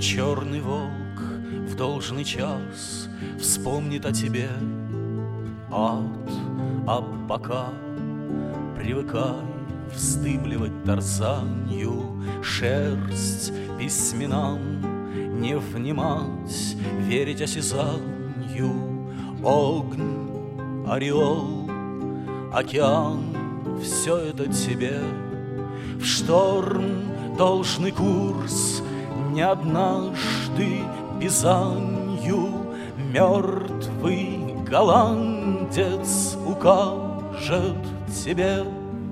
Черный волк в должный час вспомнит о тебе ад, а пока привыкай вздыбливать тарзанью шерсть письменам, не внимать, верить осязанью. Огонь, ореол, океан — все это тебе в шторм должный курс. Не однажды бизанью мертвый голландец укажет тебе.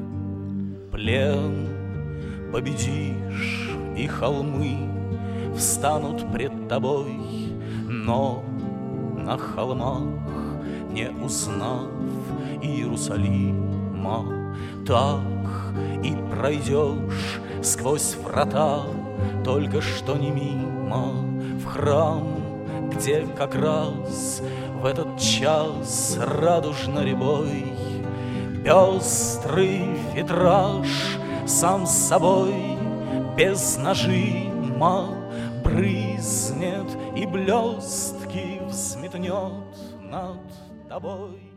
Плен победишь, и холмы встанут пред тобой, но на холмах не узнав Иерусалима, так и пройдешь сквозь врата, только что не мимо, в храм, где как раз в этот час радужно-рябой пестрый витраж сам с собой без нажима брызнет и блестки взметнет над тобой.